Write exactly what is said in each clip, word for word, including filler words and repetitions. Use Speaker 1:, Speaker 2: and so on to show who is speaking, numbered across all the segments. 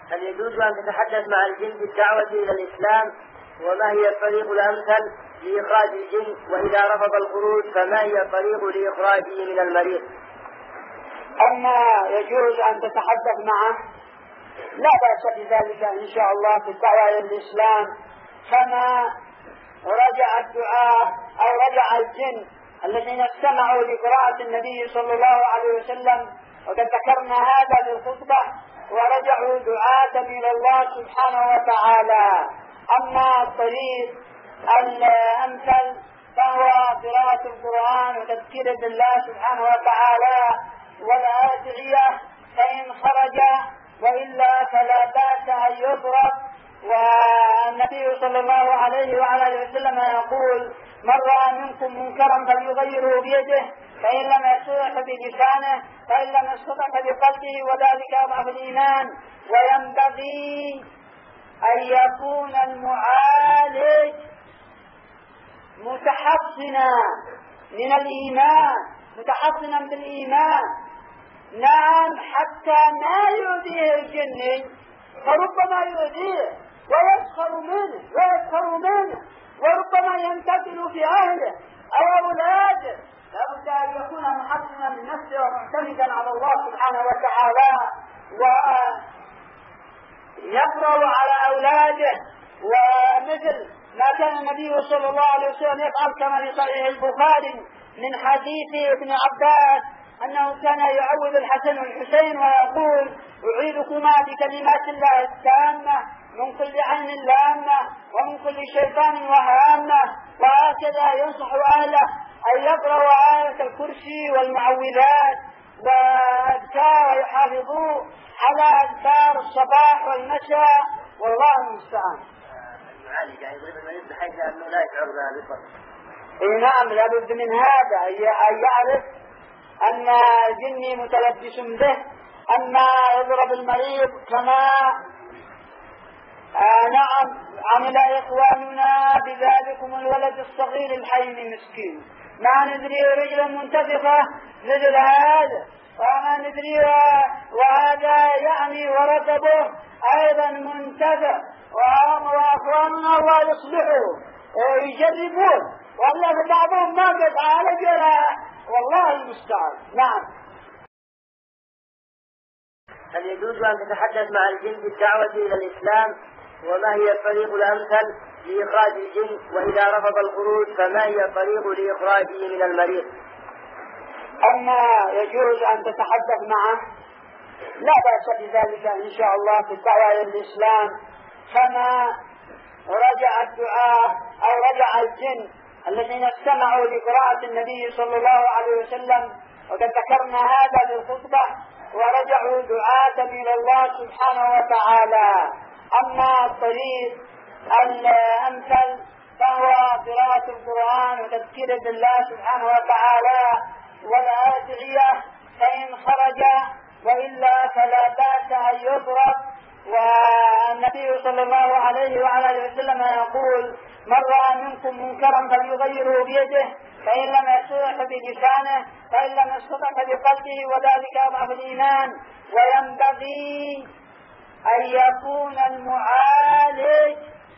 Speaker 1: هل يجوز أن تتحدث مع الجن بالدعوة إلى الإسلام؟ وما هي الطريق الأمثل لإخراج الجن؟ وإذا رفض الخروج فما هي الطريق لإخراجه من المريض؟
Speaker 2: أما يجوز أن تتحدث معه لا بأس بذلك إن شاء الله في الدعوة إلى الإسلام، كما رجع الدعاء أو رجع الجن الذين استمعوا لقراءة النبي صلى الله عليه وسلم، وقد ذكرنا هذا في الخطبة، ورجعوا دعاة إلى الله سبحانه وتعالى. أما الطريق الأمثل فهو قراءة القرآن وتذكير بالله سبحانه وتعالى والأدعية، فإن خرج، وإلا فلا بأس أن يضرب. والنبي صلى الله عليه وعلى اله وسلم يقول: من رأى منكم منكرا فليغيره بيده، فإن لم يستطع فبلسانه، فإن لم يستطع فبقلبه، وذلك أضعف الإيمان. وينبغي أن يكون المعالج متحصنا من الإيمان، متحصنا بالإيمان، نعم، حتى ما يؤذيه الجن، فربما يؤذيه ويسخر منه ويسخر منه وربما ينتقل في أهله أو أولاده. لابد أن يكون محصنا من نفسه ومعتمدا على الله سبحانه وتعالى، ويقرأ على أولاده. ومثل ما كان النبي صلى الله عليه وسلم يفعل كما في صحيح البخاري من حديث ابن عباس أنه كان يعوذ الحسن والحسين ويقول: أعيذكما بكلمات الله التامة من كل عين لامة ومن كل شيطان وهامة. وهكذا ينصح أهله أن يقرأوا آية الكرسي والمعوذات وأذكار ويحافظوا على أذكار الصباح والمساء، والله المستعان.
Speaker 1: المعالج يضرب المريض بحيث أنه لا يشعر بها بالضبط.
Speaker 2: إيه نعم، لابد من هذا، أن يعرف أن الجن متلبس به. أما يضرب المريض كما آه نعم عمل إخواننا بذلكم الولد الصغير الحي مسكين، ما ندري رجلا منتفخة مثل هذا وما ندري، وهذا يعني ورقبه أيضا منتفخ، وأخواننا الله يصلحوا يجربون، والله بعضهم ما قد عالج والله المستعان. نعم.
Speaker 1: هل يجوز أن تتحدث مع الجن بالدعوة إلى الإسلام؟ وما هي الطريق الأمثل لإخراج الجن؟ وإذا رفض الخروج فما هي الطريق لإخراجه من المريض؟
Speaker 2: أما يجوز أن تتحدث معه لا بأس بذلك إن شاء الله في الدعوة إلى الإسلام، كما رجع الدعاء أو رجع الجن الذين استمعوا لقراءة النبي صلى الله عليه وسلم، وقد ذكرنا هذا في الخطبة، ورجعوا دعاة إلى الله سبحانه وتعالى. أما الطريق الأمثل فهو قراءة القرآن وتذكير بالله سبحانه وتعالى والأدعية، فإن خرج، وإلا فلا بأس أن يضرب. والنبي صلى الله عليه وعلى اله وسلم يقول: من رأى منكم منكرا فليغيره بيده، فإن لم يستطع فبلسانه، فإن لم يستطع فبقلبه، وذلك أضعف الإيمان. وينبغي أن يكون المعالج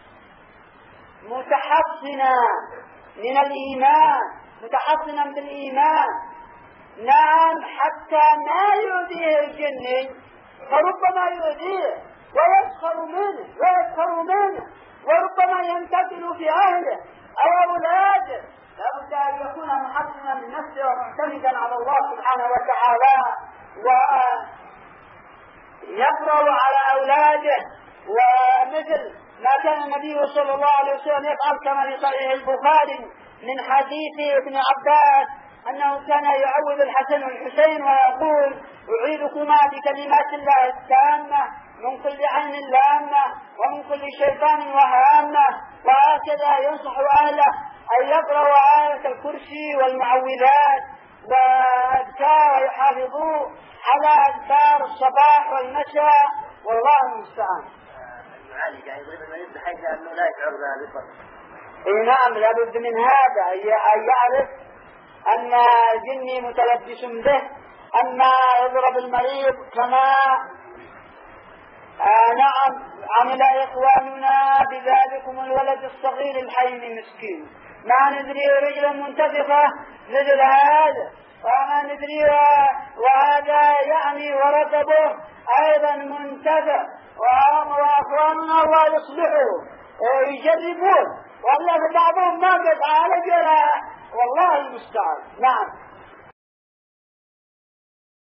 Speaker 2: متحصنا من الإيمان، متحصنا بالإيمان، نعم، حتى ما يؤذيه الجن، فربما يؤذيه ويسخر منه ويسخر منه وربما ينتقل في أهله أو أولاده. لابد أن يكون محصنا من نفسه ومعتمدا على الله سبحانه وتعالى، ويقرأ على أولاده. ومثل ما كان النبي صلى الله عليه وسلم يفعل كما في صحيح البخاري من حديث ابن عباس أنه كان يعوذ الحسن والحسين ويقول: أعيذكما بكلمات الله التامة من كل عين لامة ومن كل شيطان وهامة. وهكذا ينصح أهله أن يقرأوا آية الكرسي والمعوذات وأذكار ويحافظوا على أذكار الصباح والمساء، والله المستعان.
Speaker 1: المعالج يضرب المريض بحيث أنه لا يشعر بها بالضبط.
Speaker 2: إيه نعم، لابد من هذا، أن يعرف أن الجن متلبس به. أما يضرب المريض كما آه نعم عمل إخواننا بذلكم الولد الصغير الحين مسكين، ما ندري رجل منتفخة مثل هذا وما ندري، وهذا يعني ورقبه أيضا منتفخ، وأخواننا الله يصلحوا يجربون، والله بعضهم ما قد عالج، والله المستعان. نعم.